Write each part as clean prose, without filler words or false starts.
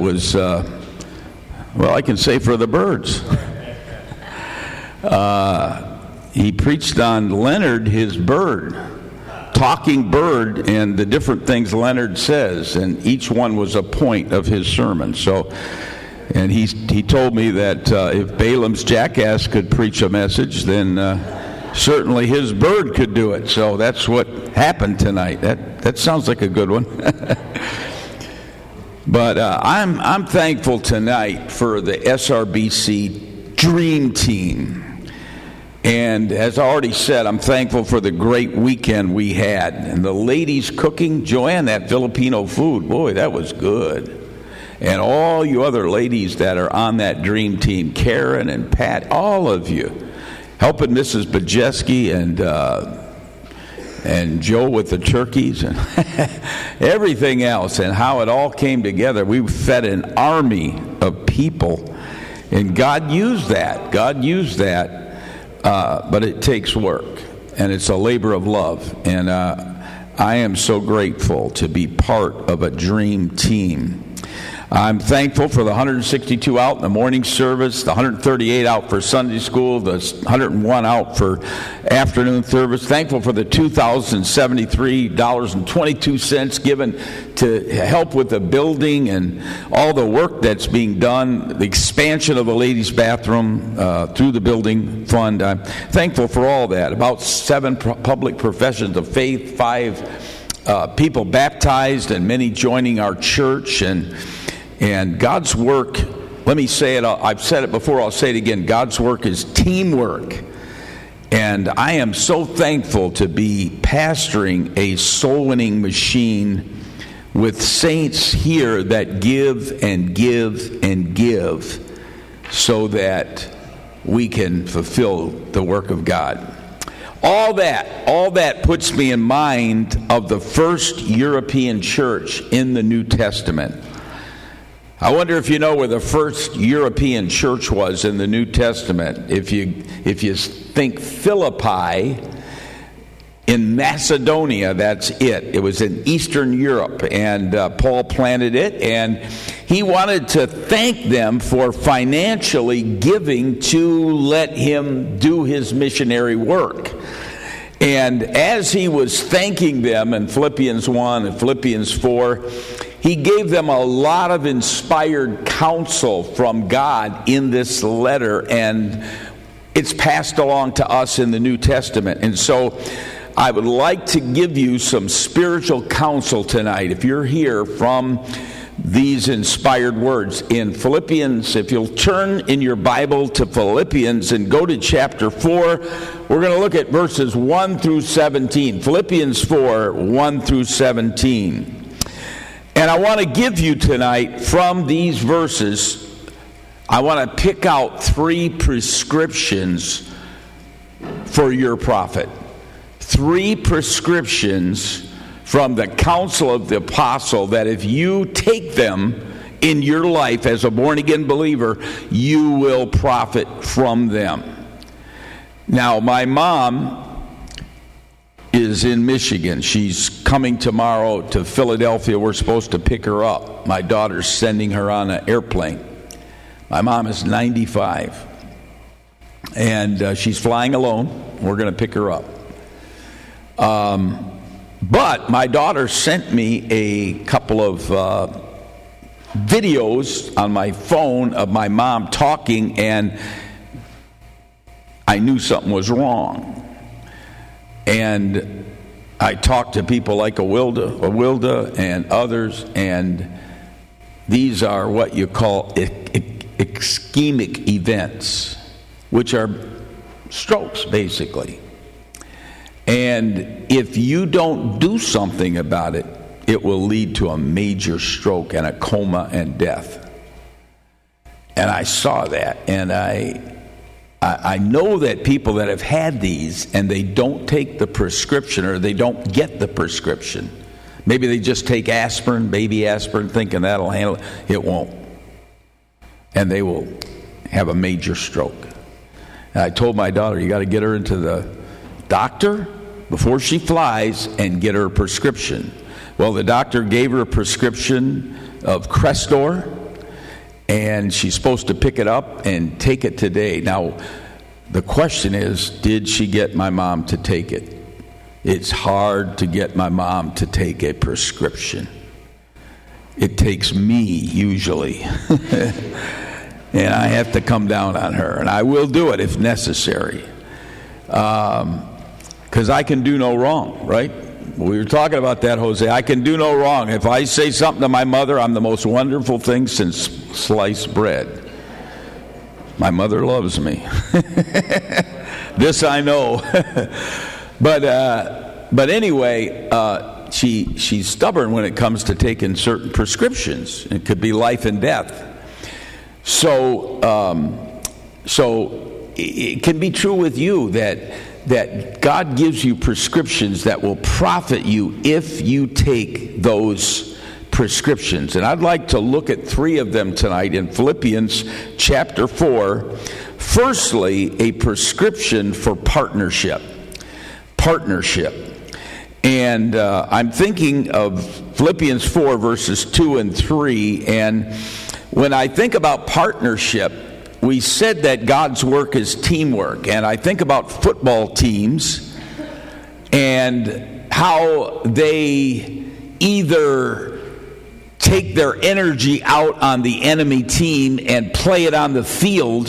was, I can say for the birds. He preached on Leonard, his bird, talking bird, and the different things Leonard says, and each one was a point of his sermon. So, and he told me that if Balaam's jackass could preach a message, then certainly his bird could do it. So that's what happened tonight. That sounds like a good one. But I'm thankful tonight for the SRBC Dream Team. And as I already said, I'm thankful for the great weekend we had. And the ladies cooking, Joanne, that Filipino food, boy, that was good. And all you other ladies that are on that dream team, Karen and Pat, all of you, helping Mrs. Bajeski and Joe with the turkeys and everything else, and how it all came together. We fed an army of people, and God used that. But it takes work, and it's a labor of love. And I am so grateful to be part of a dream team. I'm thankful for the 162 out in the morning service, the 138 out for Sunday school, the 101 out for afternoon service. Thankful for the $2,073.22 given to help with the building and all the work that's being done, the expansion of the ladies' bathroom through the building fund. I'm thankful for all that. About 7 public professions of faith, 5 people baptized, and many joining our church. And God's work, let me say it, I've said it before, I'll say it again, God's work is teamwork. And I am so thankful to be pastoring a soul-winning machine with saints here that give and give and give so that we can fulfill the work of God. All that puts me in mind of the first European church in the New Testament. I wonder if you know where the first European church was in the New Testament. If you think Philippi in Macedonia, that's it. It was in Eastern Europe, and Paul planted it, and he wanted to thank them for financially giving to let him do his missionary work. And as he was thanking them in Philippians 1 and Philippians 4, he gave them a lot of inspired counsel from God in this letter, and it's passed along to us in the New Testament. And so I would like to give you some spiritual counsel tonight, if you're here, from these inspired words. In Philippians, if you'll turn in your Bible to Philippians and go to chapter 4, we're going to look at verses 1 through 17. Philippians 4, 1 through 17. And I want to give you tonight, from these verses, I want to pick out 3 prescriptions for your prophet. 3 prescriptions from the counsel of the apostle that if you take them in your life as a born-again believer, you will profit from them. Now, my mom is in Michigan. She's coming tomorrow to Philadelphia. We're supposed to pick her up. My daughter's sending her on an airplane. My mom is 95. And she's flying alone. We're going to pick her up. But my daughter sent me a couple of videos on my phone of my mom talking, and I knew something was wrong. And I talked to people like Awilda and others, and these are what you call ischemic events, which are strokes, basically. And if you don't do something about it, it will lead to a major stroke and a coma and death. And I saw that, and I know that people that have had these and they don't take the prescription, or they don't get the prescription. Maybe they just take aspirin, baby aspirin, thinking that'll handle it. It won't. And they will have a major stroke. And I told my daughter, you got to get her into the doctor before she flies and get her a prescription. Well, the doctor gave her a prescription of Crestor, and she's supposed to pick it up and take it today. Now, the question is, did she get my mom to take it? It's hard to get my mom to take a prescription. It takes me, usually. And I have to come down on her. And I will do it if necessary. Because I can do no wrong, right? We were talking about that, Jose. I can do no wrong. If I say something to my mother, I'm the most wonderful thing since sliced bread. My mother loves me. This I know. But anyway, she's stubborn when it comes to taking certain prescriptions. It could be life and death. So it can be true with you that God gives you prescriptions that will profit you if you take those prescriptions. And I'd like to look at 3 of them tonight in Philippians chapter 4. Firstly, a prescription for partnership. And I'm thinking of Philippians 4 verses 2 and 3. And when I think about partnership, we said that God's work is teamwork. And I think about football teams and how they either take their energy out on the enemy team and play it on the field,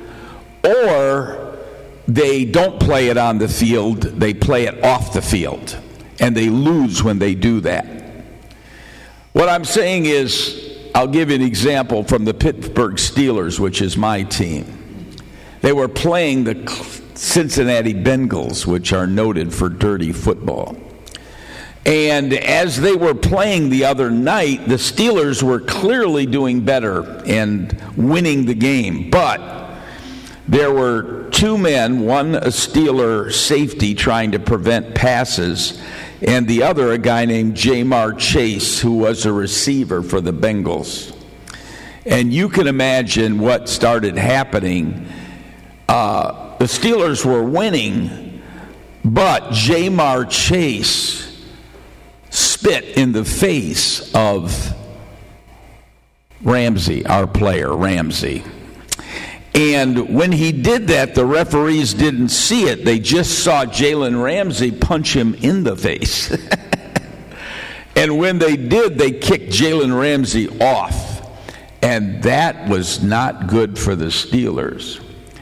or they don't play it on the field, they play it off the field. And they lose when they do that. What I'm saying is, I'll give you an example from the Pittsburgh Steelers, which is my team. They were playing the Cincinnati Bengals, which are noted for dirty football. And as they were playing the other night, the Steelers were clearly doing better and winning the game. But there were 2 men, one a Steeler safety trying to prevent passes, and the other a guy named Jamar Chase, who was a receiver for the Bengals. And you can imagine what started happening. The Steelers were winning, but Jamar Chase spit in the face of Ramsey, our player, Ramsey. And when he did that, the referees didn't see it. They just saw Jalen Ramsey punch him in the face. And when they did, they kicked Jalen Ramsey off. And that was not good for the Steelers.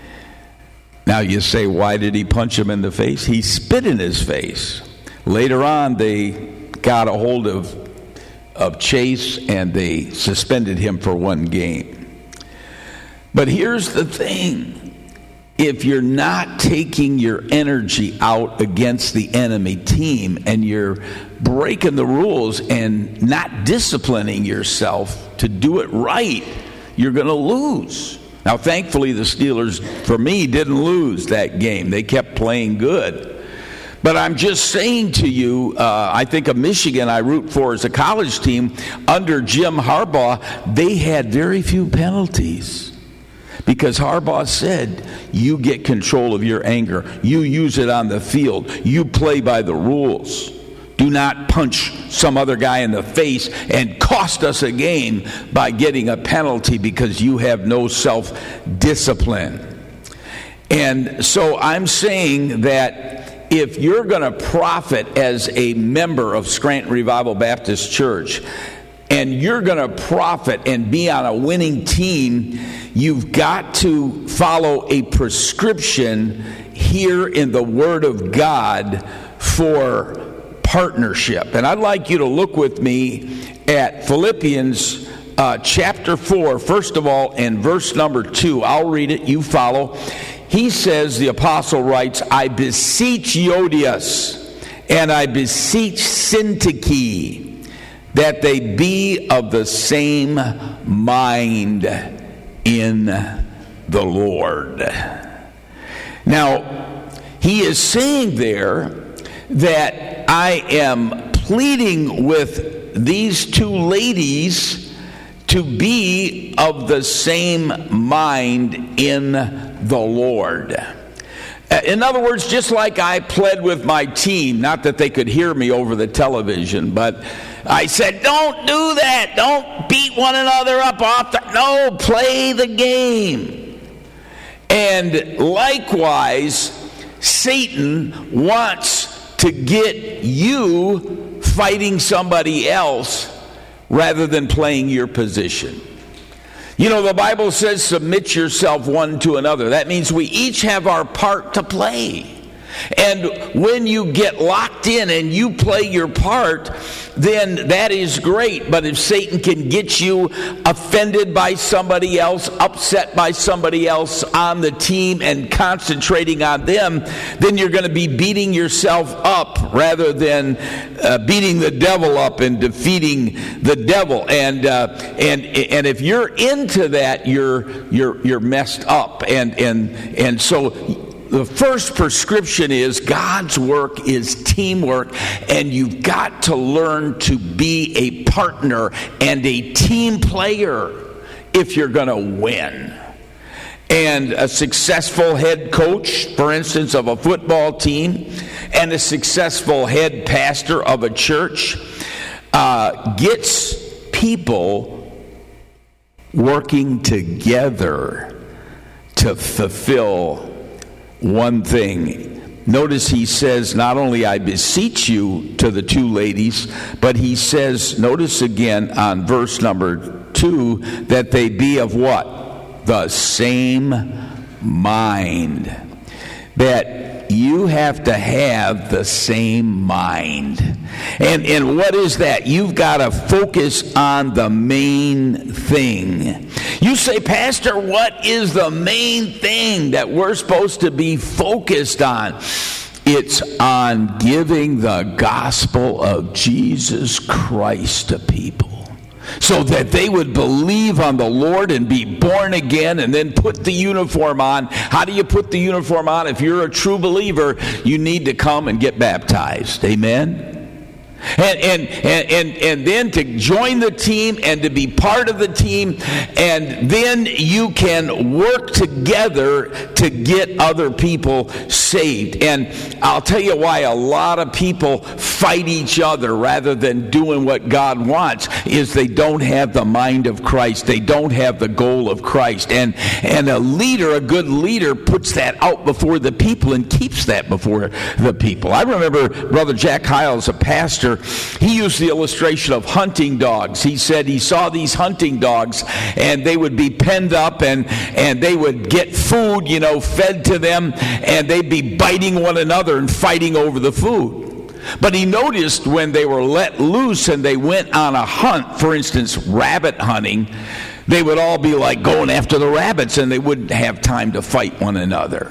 Now you say, why did he punch him in the face? He spit in his face. Later on, they got a hold of Chase, and they suspended him for 1 game. But here's the thing. If you're not taking your energy out against the enemy team, and you're breaking the rules and not disciplining yourself to do it right, you're going to lose. Now, thankfully, the Steelers, for me, didn't lose that game. They kept playing good. But I'm just saying to you, I think of Michigan, I root for as a college team. Under Jim Harbaugh, they had very few penalties. Because Harbaugh said, you get control of your anger. You use it on the field. You play by the rules. Do not punch some other guy in the face and cost us a game by getting a penalty because you have no self-discipline. And so I'm saying that if you're going to profit as a member of Scranton Revival Baptist Church, and you're going to profit and be on a winning team, you've got to follow a prescription here in the Word of God for partnership. And I'd like you to look with me at Philippians chapter 4, first of all, in verse number 2. I'll read it, you follow. He says, the apostle writes, I beseech Euodias, and I beseech Syntyche, that they be of the same mind in the Lord. Now, he is saying there that I am pleading with these 2 ladies to be of the same mind in the Lord. In other words, just like I pled with my team, not that they could hear me over the television, but I said, don't do that. Don't beat one another up no, play the game. And likewise, Satan wants to get you fighting somebody else rather than playing your position. You know, the Bible says, submit yourself one to another. That means we each have our part to play. And when you get locked in and you play your part, then that is great. But if Satan can get you offended by somebody else, upset by somebody else on the team and concentrating on them, then you're going to be beating yourself up rather than beating the devil up and defeating the devil. And if you're into that, you're messed up. And so the first prescription is God's work is teamwork, and you've got to learn to be a partner and a team player if you're going to win. And a successful head coach, for instance, of a football team, and a successful head pastor of a church gets people working together to fulfill one thing. Notice he says, not only I beseech you, to the two ladies, but he says, notice again on verse number 2, that they be of what? The same mind. That you have to have the same mind. And what is that? You've got to focus on the main thing. You say, Pastor, what is the main thing that we're supposed to be focused on? It's on giving the gospel of Jesus Christ to people, so that they would believe on the Lord and be born again and then put the uniform on. How do you put the uniform on? If you're a true believer, you need to come and get baptized. Amen? And then to join the team and to be part of the team, and then you can work together to get other people saved. And I'll tell you why a lot of people fight each other rather than doing what God wants is they don't have the mind of Christ. They don't have the goal of Christ. And a leader, a good leader, puts that out before the people and keeps that before the people. I remember Brother Jack Hiles, a pastor, he used the illustration of hunting dogs. He said he saw these hunting dogs, and they would be penned up, and they would get food, fed to them, and they'd be biting one another and fighting over the food. But he noticed when they were let loose and they went on a hunt, for instance, rabbit hunting, they would all be like going after the rabbits, and they wouldn't have time to fight one another.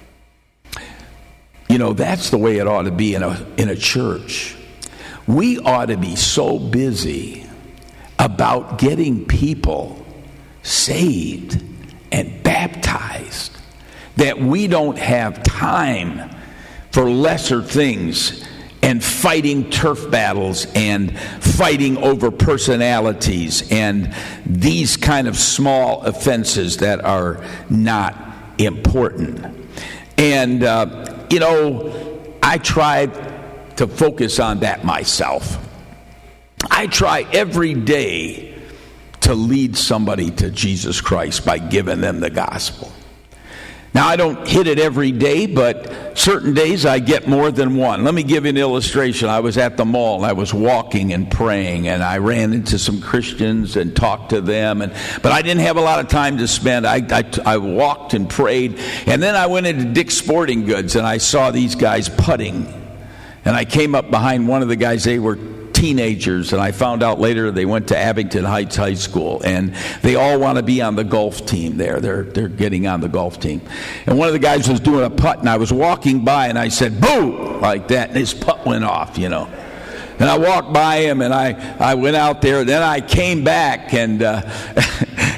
That's the way it ought to be in a church. We ought to be so busy about getting people saved and baptized that we don't have time for lesser things and fighting turf battles and fighting over personalities and these kind of small offenses that are not important. And, I tried to focus on that myself. I try every day to lead somebody to Jesus Christ by giving them the gospel. Now, I don't hit it every day, but certain days I get more than one. Let me give you an illustration. I was at the mall, and I was walking and praying, and I ran into some Christians and talked to them, but I didn't have a lot of time to spend. I walked and prayed, and then I went into Dick's Sporting Goods, and I saw these guys putting. And I came up behind one of the guys. They were teenagers, and I found out later they went to Abington Heights High School, and they all want to be on the golf team there. They're getting on the golf team. And one of the guys was doing a putt, and I was walking by, and I said, "Boo!" like that, and his putt went off, And I walked by him, and I went out there. Then I came back, and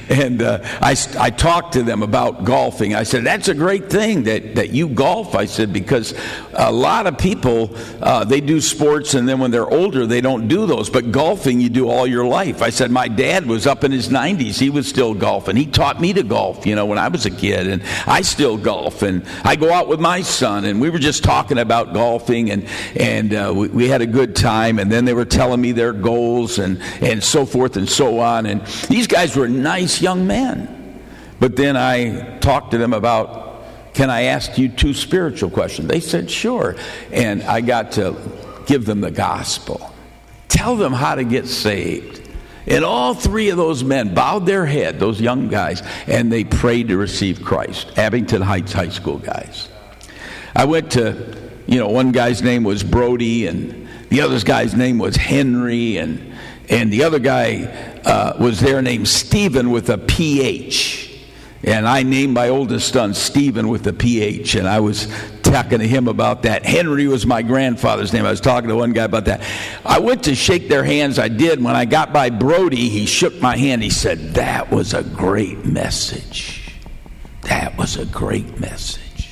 And I talked to them about golfing. I said, that's a great thing that you golf. I said, because a lot of people, they do sports, and then when they're older, they don't do those. But golfing, you do all your life. I said, my dad was up in his 90s. He was still golfing. He taught me to golf, when I was a kid. And I still golf. And I go out with my son. And we were just talking about golfing. And we had a good time. And then they were telling me their goals and so forth and so on. And these guys were nice young men. But then I talked to them about, can I ask you 2 spiritual questions? They said, sure. And I got to give them the gospel. Tell them how to get saved. And all 3 of those men bowed their head, those young guys, and they prayed to receive Christ. Abington Heights High School guys. I went to, one guy's name was Brody, and the other guy's name was Henry, and the other guy was there named Stephen with a PH. And I named my oldest son Stephen with a PH, and I was talking to him about that. Henry was my grandfather's name. I was talking to one guy about that. I went to shake their hands. I did. When I got by Brody, he shook my hand. He said, that was a great message. That was a great message.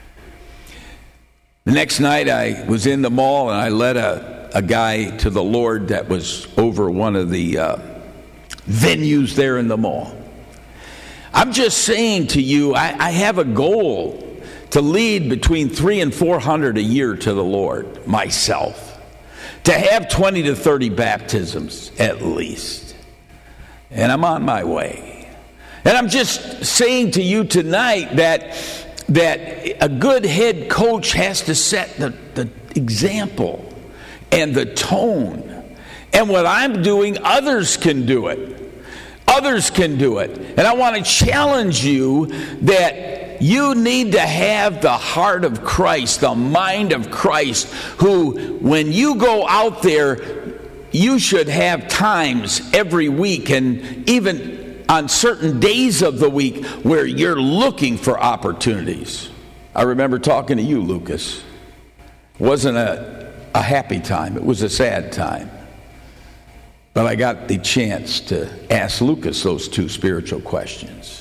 The next night, I was in the mall, and I led a guy to the Lord that was over one of the venues there in the mall. I'm just saying to you, I have a goal to lead between 300 and 400 a year to the Lord, myself. To have 20 to 30 baptisms at least. And I'm on my way. And I'm just saying to you tonight that a good head coach has to set the example and the tone. And what I'm doing, others can do it. Others can do it. And I want to challenge you that you need to have the heart of Christ, the mind of Christ, who, when you go out there, you should have times every week and even on certain days of the week where you're looking for opportunities. I remember talking to you, Lucas. It wasn't a happy time. It was a sad time. But I got the chance to ask Lucas those 2 spiritual questions.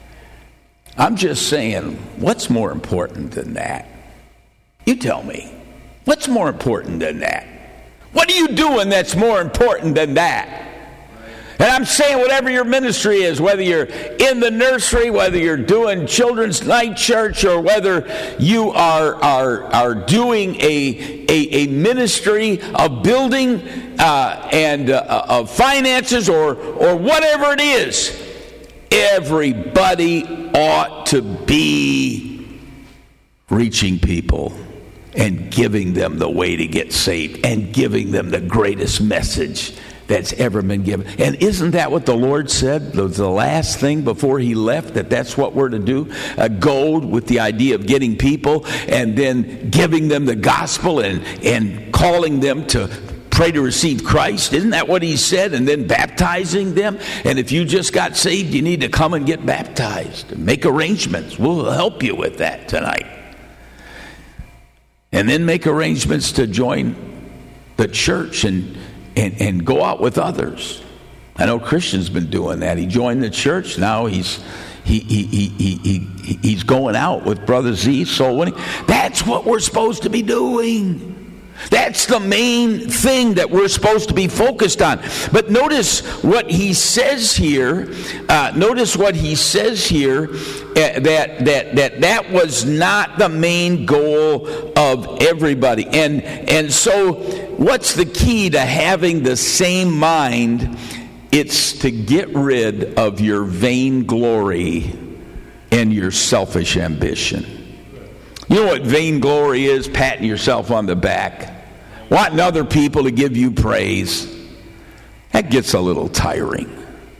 I'm just saying, what's more important than that? You tell me. What's more important than that? What are you doing that's more important than that? And I'm saying whatever your ministry is, whether you're in the nursery, whether you're doing children's night church, or whether you are doing a ministry of building and of finances or whatever it is, everybody ought to be reaching people and giving them the way to get saved and giving them the greatest message that's ever been given. And isn't that what the Lord said, the last thing before he left, that's what we're to do? Go with the idea of getting people and then giving them the gospel and calling them to pray to receive Christ. Isn't that what he said? And then baptizing them. And if you just got saved, you need to come and get baptized. Make arrangements. We'll help you with that tonight. And then make arrangements to join the church and go out with others. I know Christian's been doing that. He joined the church. Now he's going out with Brother Z, soul winning. That's what we're supposed to be doing. That's the main thing that we're supposed to be focused on. But notice what he says here. That was not the main goal of everybody. And so what's the key to having the same mind? It's to get rid of your vainglory and your selfish ambition. You know what vainglory is? Patting yourself on the back. Wanting other people to give you praise. That gets a little tiring.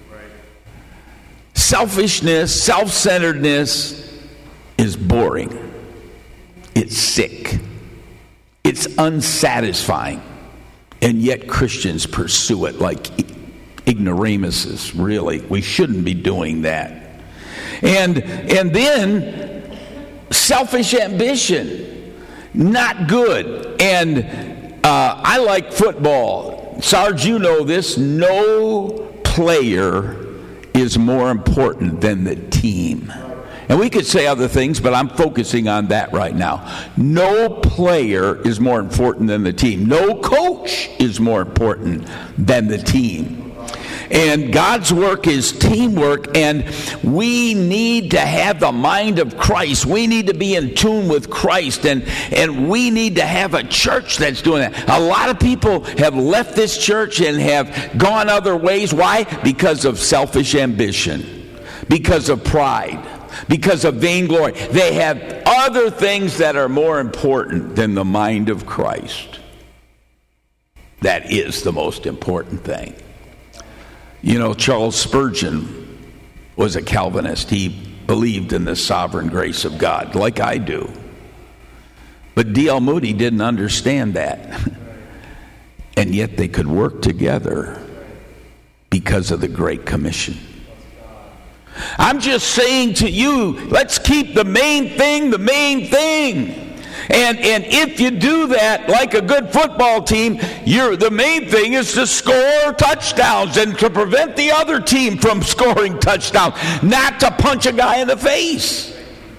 Selfishness, self-centeredness is boring. It's sick. It's unsatisfying. And yet Christians pursue it like ignoramuses, really. We shouldn't be doing that. And then selfish ambition, not good. And I like football. Sarge, you know this. No player is more important than the team. And we could say other things, but I'm focusing on that right now. No player is more important than the team. No coach is more important than the team. And God's work is teamwork, and we need to have the mind of Christ. We need to be in tune with Christ, and we need to have a church that's doing that. A lot of people have left this church and have gone other ways. Why? Because of selfish ambition, because of pride, because of vainglory. They have other things that are more important than the mind of Christ. That is the most important thing. You know, Charles Spurgeon was a Calvinist. He believed in the sovereign grace of God, like I do. But D.L. Moody didn't understand that. And yet they could work together because of the Great Commission. I'm just saying to you, let's keep the main thing the main thing. And if you do that, like a good football team, the main thing is to score touchdowns and to prevent the other team from scoring touchdowns, not to punch a guy in the face.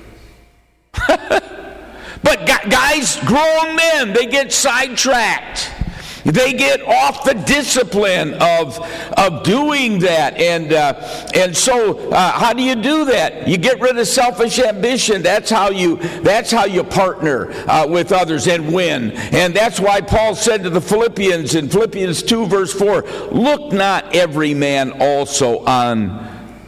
But guys, grown men, they get sidetracked. They get off the discipline of doing that, and so how do you do that? You get rid of selfish ambition. That's how you partner with others and win. And that's why Paul said to the Philippians in Philippians 2 verse 4, look not every man also on.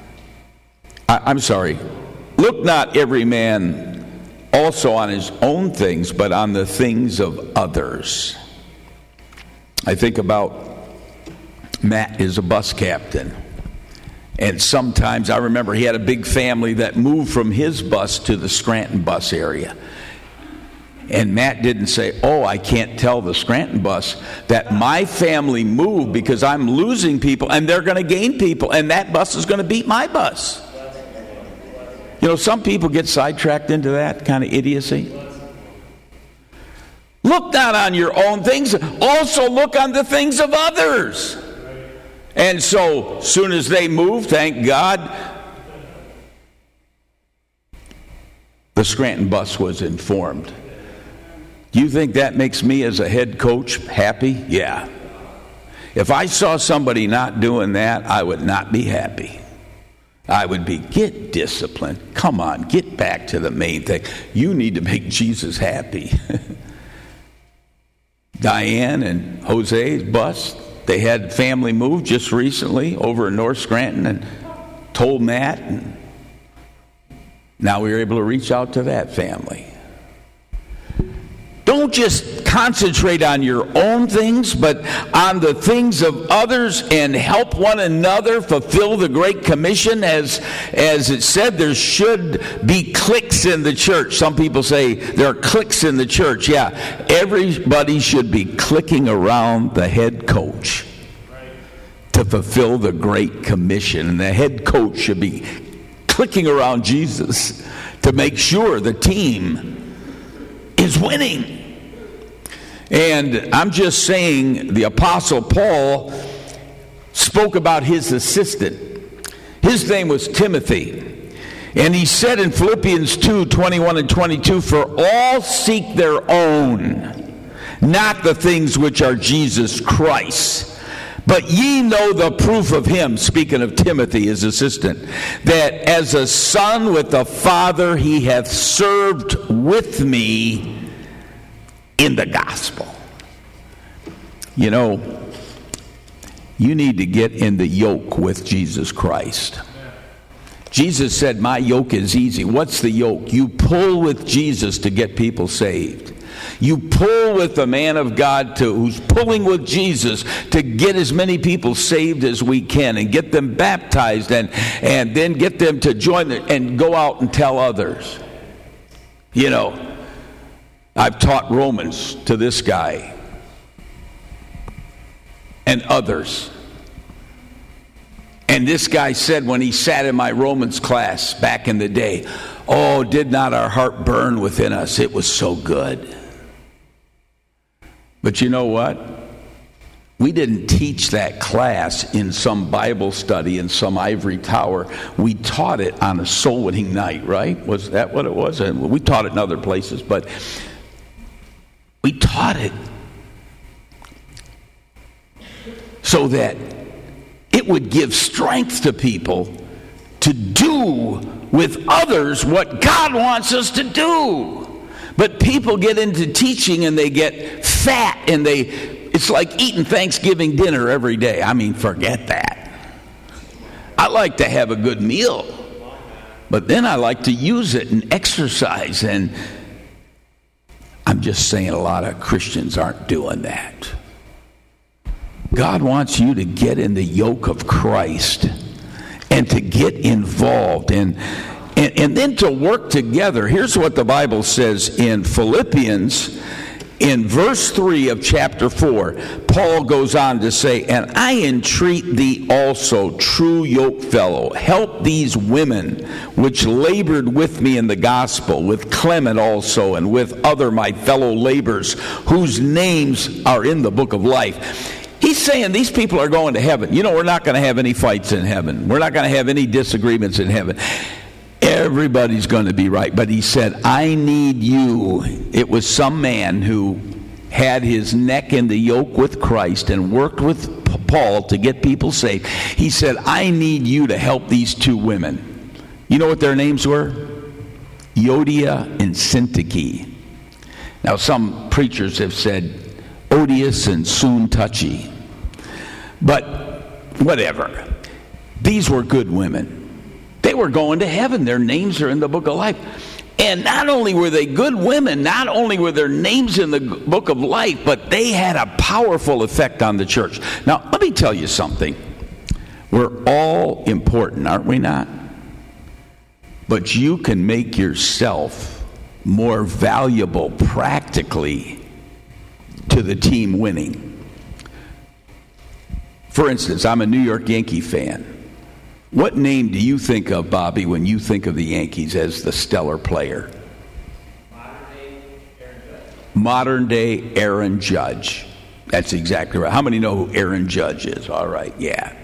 Look not every man also on his own things, but on the things of others. I think about Matt is a bus captain. And sometimes I remember he had a big family that moved from his bus to the Scranton bus area. And Matt didn't say, I can't tell the Scranton bus that my family moved because I'm losing people and they're going to gain people and that bus is going to beat my bus. You know, some people get sidetracked into that kind of idiocy. Look not on your own things, also look on the things of others. And so, soon as they moved, thank God, the Scranton bus was informed. Do you think that makes me as a head coach happy? Yeah. If I saw somebody not doing that, I would not be happy. I would be, get disciplined. Come on, get back to the main thing. You need to make Jesus happy. Diane and Jose's bus, they had family move just recently over in North Scranton and told Matt, and now we were able to reach out to that family. Don't just concentrate on your own things, but on the things of others and help one another fulfill the Great Commission. As it said, there should be cliques in the church. Some people say there are cliques in the church. Yeah, everybody should be clicking around the head coach to fulfill the Great Commission. And the head coach should be clicking around Jesus to make sure the team is winning. And I'm just saying, the Apostle Paul spoke about his assistant. His name was Timothy. And he said in Philippians 2:21 and 22, for all seek their own, not the things which are Jesus Christ. But ye know the proof of him, speaking of Timothy, his assistant, that as a son with the Father he hath served with me in the gospel. You know, you need to get in the yoke with Jesus Christ. Jesus said, my yoke is easy. What's the yoke? You pull with Jesus to get people saved. You pull with the man of God who's pulling with Jesus to get as many people saved as we can and get them baptized and then get them to join and go out and tell others. You know, I've taught Romans to this guy and others. And this guy said when he sat in my Romans class back in the day, did not our heart burn within us? It was so good. But you know what? We didn't teach that class in some Bible study in some ivory tower. We taught it on a soul winning night, right? Was that what it was? And we taught it in other places, but we taught it so that it would give strength to people to do with others what God wants us to do. But people get into teaching and they get fat, and it's like eating Thanksgiving dinner every day. I mean, forget that. I like to have a good meal, but then I like to use it and exercise. And I'm just saying a lot of Christians aren't doing that. God wants you to get in the yoke of Christ and to get involved and then to work together. Here's what the Bible says in Philippians, in verse 3 of chapter 4. Paul goes on to say, "And I entreat thee also, true yokefellow, help these women which labored with me in the gospel, with Clement also, and with other my fellow laborers, whose names are in the book of life." He's saying these people are going to heaven. You know, we're not going to have any fights in heaven. We're not going to have any disagreements in heaven. Everybody's going to be right. But he said, I need you. It was some man who had his neck in the yoke with Christ and worked with Paul to get people saved. He said, I need you to help these two women. You know what their names were? Euodia and Syntyche. Now, some preachers have said odious and soon touchy. But whatever. These were good women. They were going to heaven. Their names are in the book of life. And not only were they good women, not only were their names in the book of life, but they had a powerful effect on the church. Now, let me tell you something. We're all important, aren't we not? But you can make yourself more valuable practically to the team winning. For instance, I'm a New York Yankee fan. What name do you think of, Bobby, when you think of the Yankees as the stellar player? Modern day Aaron Judge. That's exactly right. How many know who Aaron Judge is? All right, yeah.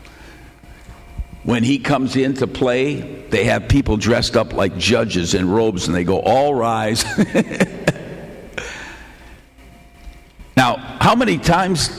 When he comes in to play, they have people dressed up like judges in robes, and they go, all rise. Now, how many times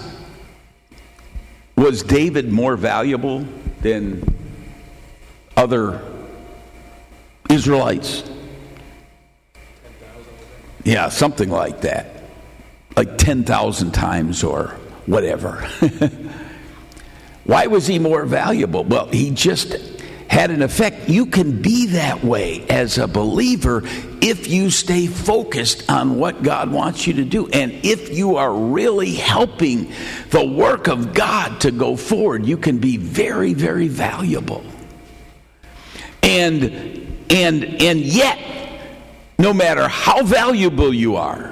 was David more valuable than other Israelites? 10,000. Yeah, something like that. Like 10,000 times or whatever. Why was he more valuable? Well, he just had an effect. You can be that way as a believer if you stay focused on what God wants you to do, and if you are really helping the work of God to go forward. You can be very, very valuable. And yet, no matter how valuable you are,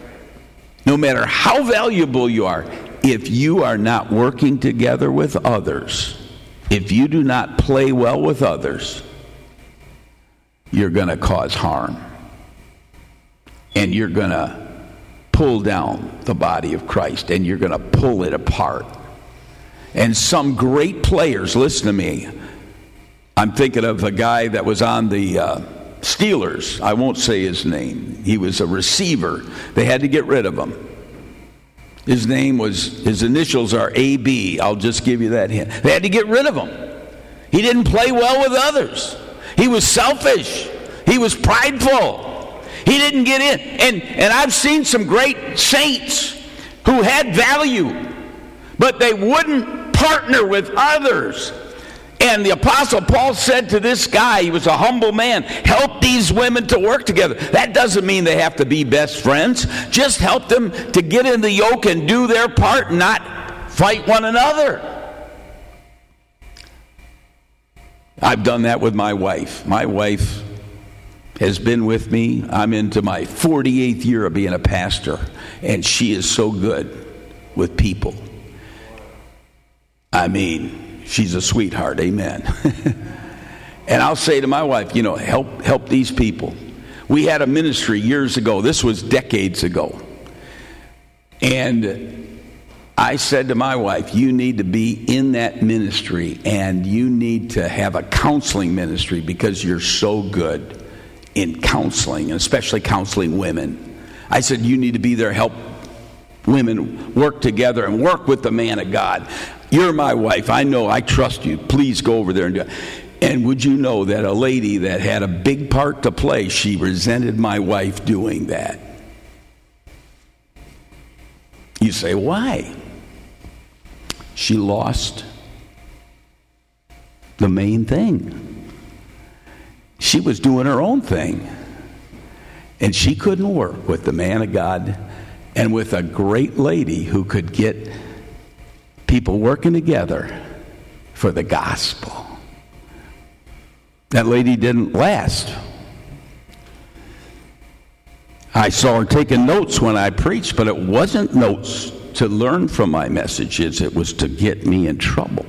if you are not working together with others, if you do not play well with others, you're going to cause harm. And you're going to pull down the body of Christ, and you're going to pull it apart. And some great players, listen to me, I'm thinking of a guy that was on the Steelers. I won't say his name. He was a receiver. They had to get rid of him. His initials are AB. I'll just give you that hint. They had to get rid of him. He didn't play well with others. He was selfish. He was prideful. He didn't get in. And I've seen some great saints who had value, but they wouldn't partner with others. And the Apostle Paul said to this guy, he was a humble man, help these women to work together. That doesn't mean they have to be best friends. Just help them to get in the yoke and do their part and not fight one another. I've done that with my wife. My wife has been with me. I'm into my 48th year of being a pastor, and she is so good with people. I mean, she's a sweetheart, amen. And I'll say to my wife, help these people. We had a ministry years ago. This was decades ago. And I said to my wife, you need to be in that ministry, and you need to have a counseling ministry because you're so good in counseling, and especially counseling women. I said, you need to be there, help women work together and work with the man of God. You're my wife. I know. I trust you. Please go over there and do it. And would you know that a lady that had a big part to play, she resented my wife doing that. You say, why? She lost the main thing. She was doing her own thing. And she couldn't work with the man of God and with a great lady who could get people working together for the gospel. That lady didn't last. I saw her taking notes when I preached, but it wasn't notes to learn from my messages. It was to get me in trouble.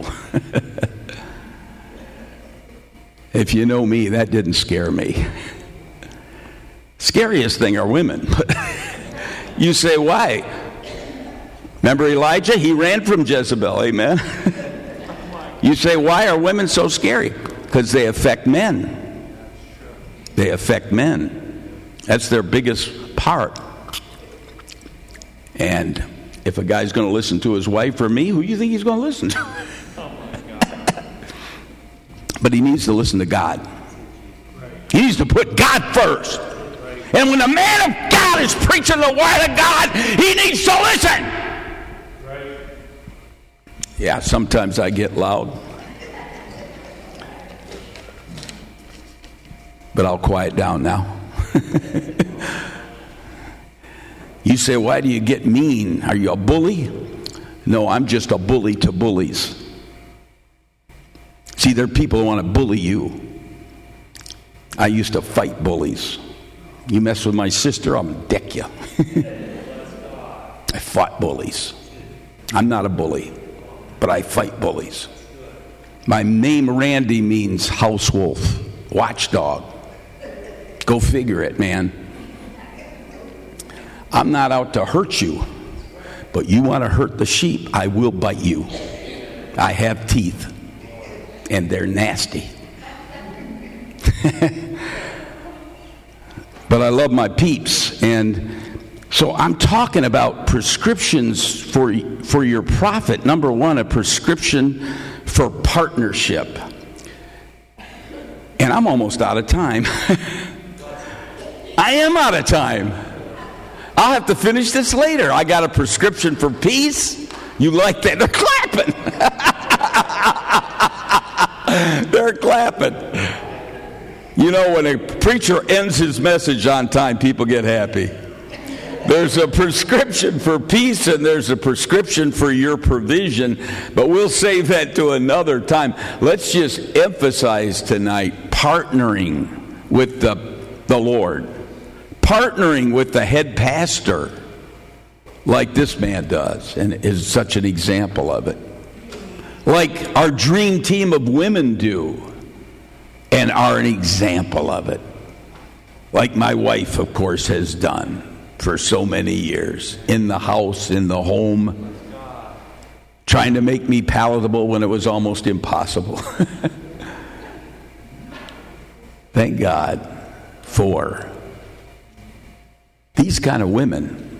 If you know me, that didn't scare me. Scariest thing are women. You say, why? Remember Elijah? He ran from Jezebel, amen? You say, why are women so scary? Because they affect men. They affect men. That's their biggest part. And if a guy's going to listen to his wife or me, who do you think he's going to listen to? But he needs to listen to God. He needs to put God first. And when the man of God is preaching the word of God, he needs to listen. Yeah, sometimes I get loud. But I'll quiet down now. You say, why do you get mean? Are you a bully? No, I'm just a bully to bullies. See, there are people who want to bully you. I used to fight bullies. You mess with my sister, I'm going to deck you. I fought bullies. I'm not a bully, but I fight bullies. My name, Randy, means house wolf, watchdog. Go figure it, man. I'm not out to hurt you, but you want to hurt the sheep, I will bite you. I have teeth, and they're nasty. But I love my peeps, and so I'm talking about prescriptions for your profit. Number one, a prescription for partnership. And I'm almost out of time. I am out of time. I'll have to finish this later. I got a prescription for peace. You like that? They're clapping. They're clapping. You know, when a preacher ends his message on time, people get happy. There's a prescription for peace and there's a prescription for your provision, but we'll save that to another time. Let's just emphasize tonight partnering with the Lord. Partnering with the head pastor like this man does and is such an example of it. Like our dream team of women do and are an example of it. Like my wife, of course, has done for so many years. In the house, in the home. Trying to make me palatable when it was almost impossible. Thank God for these kind of women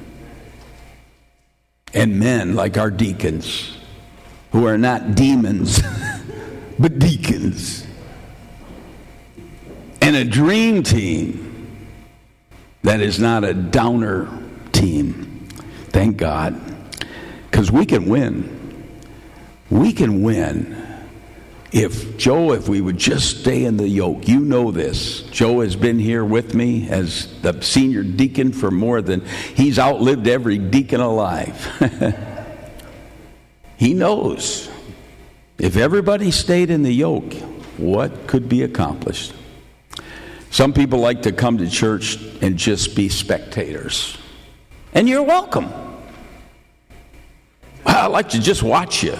and men like our deacons who are not demons but deacons. And a dream team that is not a downer team. Thank God. Because we can win. We can win if we would just stay in the yoke. You know this. Joe has been here with me as the senior deacon for he's outlived every deacon alive. He knows. If everybody stayed in the yoke, what could be accomplished? Some people like to come to church and just be spectators. And you're welcome. I like to just watch you.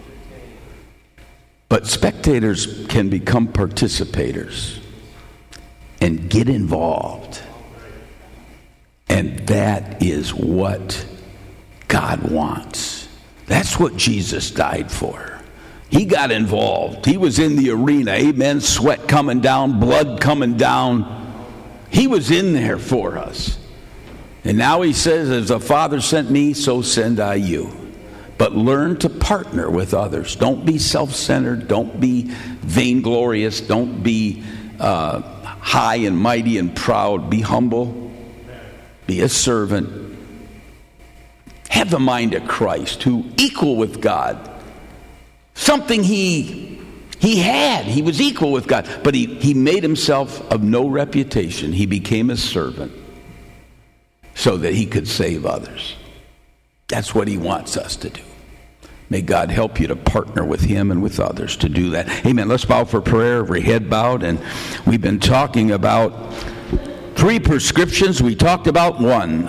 But spectators can become participators and get involved. And that is what God wants. That's what Jesus died for. He got involved. He was in the arena. Amen. Sweat coming down, blood coming down. He was in there for us. And now he says, as the Father sent me, so send I you. But learn to partner with others. Don't be self-centered. Don't be vainglorious. Don't be high and mighty and proud. Be humble. Be a servant. Have the mind of Christ, who equal with God. Something he had. He was equal with God. But he made himself of no reputation. He became a servant so that he could save others. That's what he wants us to do. May God help you to partner with him and with others to do that. Amen. Let's bow for prayer. Every head bowed. And we've been talking about 3 prescriptions. We talked about 1.